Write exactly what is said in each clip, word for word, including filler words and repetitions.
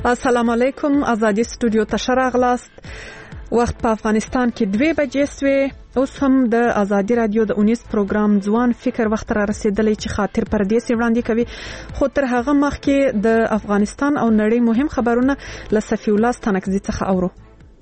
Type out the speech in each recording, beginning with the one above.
السلام علیکم. آزادی سټوډیو ته شراغلاست. وخت په افغانستان کې دوه بجې سوې. اوس هم د آزادی رادیو د اونیس پروګرام ځوان فکر وخت را رسیدلی چې خاطر پردیس وړاندې کوي. خو تر هغه مخکې د افغانستان او نړۍ مهم خبرونه له صفی الله ستانکزي څخه اورو.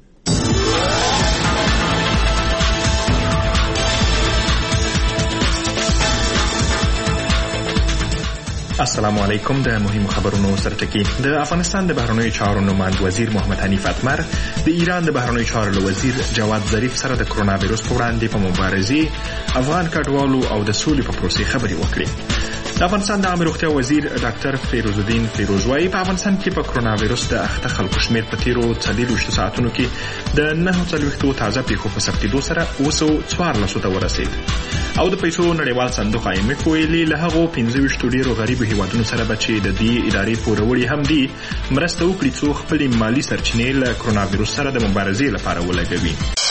السلام علیکم. د مهمو خبرونو سرټکی. د افغانستان د بهرنیو چارو نماینده وزیر محمد حنیف اتمر د ایران د بهرنیو چارو وزیر جواد ظریف سره د کرونا وایرس په وړاندې په مبارزې افغان کډوالو او د سولې په پروسې خبرې وکړې. د افغانستان د عامه روغتیا وزیر ډاکټر فیروز الدین فیروز وايي په افغانستان کې په کرونا وایرس د اخته خلکو شمیر په تیرو څلوېښتو ساعتونو کې د نهه څلوېښتو تازه پیښو په ثبتېدو سره اوه سوه څوارلسو ته ورسېد. او د پیسو نړیوال صندوق آی ایم اف ویلي له هغو پنځه ویشتو ډیرو غریبو هیوادونو سره به چې د دې ادارې پوروړي هم دي مرسته وکړي څو خپلې مالي سرچینې له کرونا وایرس سره د مبارزې لپاره ولګوي.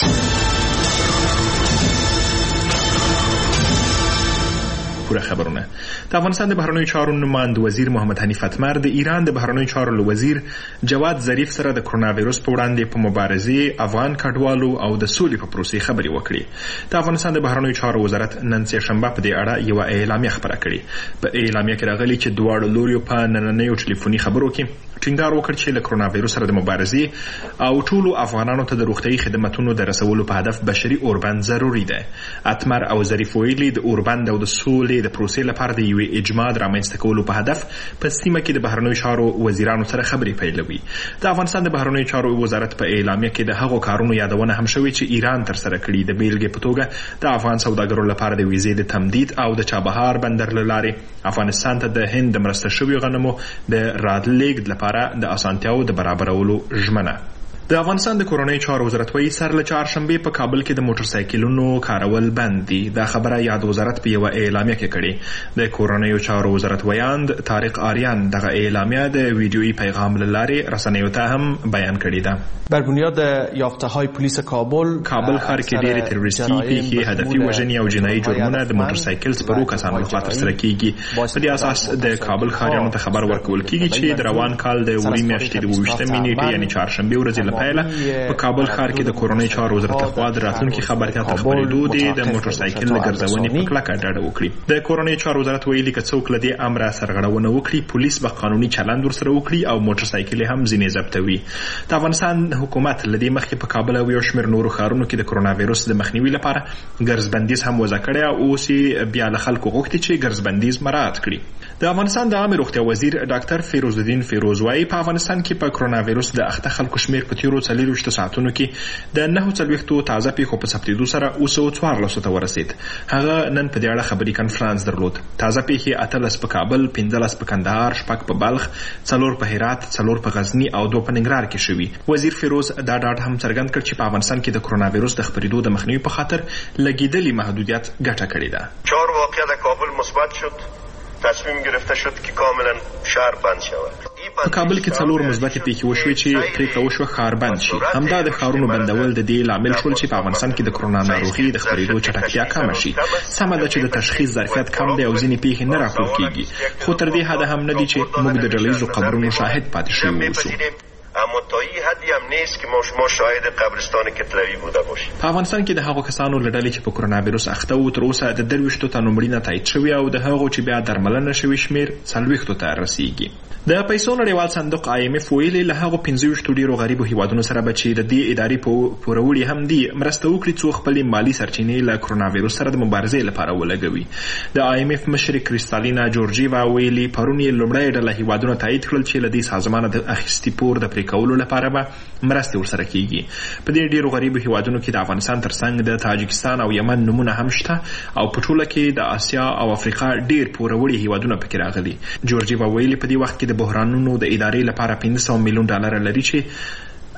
پوره خبرونه. د افغانستان د بهرنیو چارو نماینده وزیر محمد حنیف اتمر د ایران د بهرنیو چارو وزیر جواد ظریف سره د کرونا وایرس په وړاندې په مبارزې افغان کډوالو او د سولې په پروسې خبرې وکړې. د افغانستان د بهرنیو چارو وزارت نن سه شنبه په دې اړه یو اعلامیه خبره کړې. په اعلامیه کې راغلي چې دواړو لوريو په نننیو ټلیفوني خبرو کې ټینګار وکړ چې له کرونا وایرس سره د مبارزې او ټولو افغانانو ته د روغتيایي خدماتو د رسولو په هدف بشري اوربند ضروری ده. اتمر او ظریف ویلي د اوربند او د سولې د پروسې لپاره د یو اجماع رامنځته کولو په هدف په سیمه کې د بهرنیو چارو وزیرانو سره خبرې پیلوي. د افغانستان د بهرنیو چارو وزارت په اعلامیه کې د هغو کارونو یادونه هم شوې چې ایران تر سره کړي. د بیلګې په توګه د افغان سوداګرو لپاره د ویزې د تمدید او د چابهار بندر له لارې افغانستان ته د هند مرسته شویو غنمو د راتلېږد لپاره د اسانتیاو د برابرولو ژمنه. د افغانستان د کورنۍ چارو وزارت وايي سر له چهارشنبه په کابل کې د موټر سایکلونو کارول بند دي. دا خبره یاد وزارت په یو اعلامیه کې کړې. د کورنۍ چارو وزارت ویاند طارق آریان دغه اعلامیه د ویډیویي پیغام له لارې رسنیو ته هم بیان کړې ده. بر بنیاد یافته‌های پلیس کابل کابل ښار کې ډېرې تروریستي پیښې، هدفي وژنې او جنایي جرمونه د موټر سایکل سپرو کسانو لخوا ترسره کیږي. په دې اساس د کابل ښاریانو ته خبر ورکول کیږي چې د روان کال د وړي میاشتې د اووه ویشتمې نیټې یعنې چهارشنبه ورځې پایله په کابل ښار کې د کورنۍ چارو وزارت لخوا د راتلونکي خبرتیا ته خبرېدو دي د موټر سایکل له ګرځونې په کلکه ډډه وکړي. د کورنۍ چارو وزارت ویلي که څوک له دې امره سرغړونه وکړي پولیس به قانوني چلند ورسره وکړي او موټر سایکل هم ځینې ضبطوي. د افغانستان حکومت له دې مخکې په کابل او یو شمېر نورو ښارونو کې د کرونا وایرس د مخنیوي لپاره ګرځبندیز هم وضع کړی او اوس بیا له خلکو غوښتي چې ګرځبندیز مراعات کړي. د افغانستان د عامه روغتیا وزیر ډاکټر فیروز الدین فیروز وايي په افغانستان کې په کرونا وایرس د اخته خلکو شمیر په تیرو څلوېښتو ساعتونو کې د نهه څلوېښتو تازه پیښو په ثبتېدو سره اوه سوه څوارلسو ته ورسېد. هغه نن په دې اړه خبري کنفرانس درلود. تازه پیښې اتلس په کابل، پنځلس په کندهار، شپږ په بلخ، څلور په هرات، څلور په غزني او دوه په ننګرهار کې شوي. وزیر فیروز دا ډاډ هم څرګند کړ چې په افغانستان کې د کرونا وایرس د خپرېدو د مخنیوي په خاطر لګېدلي محدودیت ګټه کړې ده. چهار واقعه در کابل مثبت شد. تصمیم گرفته شد که کاملا شهر بند شود. په کابل کې څلور مثبتې پیښې وشوې چې پرېکړه وشوه ښار بند شي. همدا د ښارونو بندول د دې لامل شول چې په افغانستان کې د کرونا ناروغي د خپرېدو چټکتیا کمه شي. سمه ده چې د تشخیص ظرفیت کم دی او ځینې پیښې نه راپور کېږي، خو تر دې حده هم نه دي چې موږ د ډلهییزو قبرونو شاهد پاتې شوي اوسو. اما تا این حدی هم نیست که ما شما شاهد قبرستان کتلوی بوده باشیم. په افغانستان کې د هغو کسانو له ډلې چې په کرونا وایرس اخته وو تر اوسه د درویشتو تنو مړینه تایید شوې او د هغو چې بیا درملنه شوي شمیر څلوېښتو ته رسیږي. د پیسو نړیوال صندوق آی ایم اف ویلي له هغو پنځه ویشتو ډیرو غریبو هیوادونو سره به چې د دې ادارې پوروړي هم دي مرسته وکړي څو خپلې مالي سرچینې له کرونا وایرس سره د مبارزې لپاره ولګوي. د آی ایم اف مشر کریستالینا جورجیوا ویلي پرون یې لومړی ډله هیوادونه تایید کړل چې له دې سازمانه د اخیستي پور د پرې کولو لپاره به مرستې ورسره کیږي. په دې ډیرو غریبو هیوادونو کې د افغانستان ترڅنګ د تاجکستان او یمن نمونه هم شته او په ټوله کې د اسیا او افریقا ډیر پوروړي هیوادونه پکې راغلي. جورجیوا ویلي په دې وخت کې د بحرانونو د ادارې لپاره پنځه سوه میلیون ډالر لري چې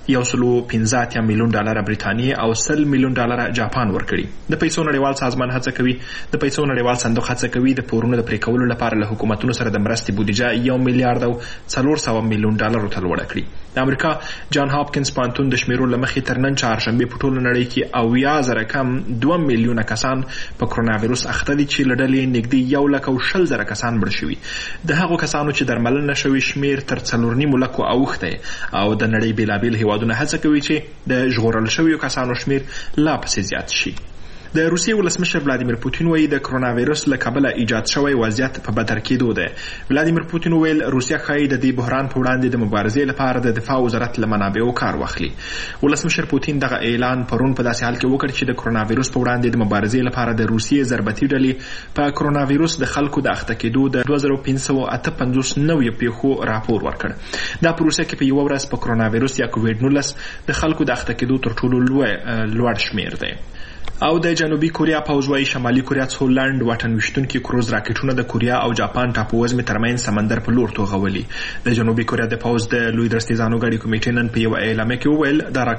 یو سلو پنځه اتیا میلیون ډالر برېټانیې او سل میلیون ډالر جاپان ورکړي. د پیسو نړیوال سازمان هڅه کوي د پیسو نړیوال صندوق هڅه کوي د پورونو د پرې کولو لپاره له حکومتونو سره د مرستې بودیجه یو میلیارډ او څلور سوه میلیون ډالرو ته لوړه کړي. د امریکا جان هاپکینز پوهنتون د شمیرو له مخې تر نن چهارشنبې په ټوله نړۍ کې اویا زره کم دوه میلیونه کسان په کرونا وایرس اخته دي چې له ډلې نږدې یو لک او شل زره کسان مړه شوي. د هغو کسانو چې درملنه شوي شمیر تر څلور نیمو لکو اوښتی او د نړۍ بېلابېل هیوادونه هڅه کوي چې د ژغورل شویو کسانو شمیر لا پسې زیات شي. د روسیې ولسمشر ولادیمیر پوتین وایي د کرونا وایرس له کبله ایجاد شوی وضعیت په بدتر کېدو دی. ولادیمیر پوتین وویل روسیه ښایي د دې بحران په وړاندې د مبارزې لپاره د دفاع وزارت له منابعو کار واخلي. ولسمشر پوتین دغه اعلان پرون په داسې حال کې وکړ چې د کرونا وایرس په وړاندې د مبارزې لپاره د روسیې ضربتي ډلې په کرونا وایرس د خلکو د اخته کېدو د دوه زره پنځه سوه اته پنځوس نویو پیښو راپور ورکړ. دا په روسیه کې په یوه ورځ په کرونا وایرس یا کوویډ نولس د خلکو د اخته کېدو تر ټولو لوړ شمیر دی. او د جنوبي کوریا پوځ وايي شمالي کوریا څو لنډ واټن ویشتونکي کروز راکټونه د کوریا او جاپان ټاپووزمې ترمنځ سمندر په لور توغولي. د جنوبي کوریا د پوځ د لوی درستیزانو غړي کمیټې نن په یوه اعلامیه کې وویل دا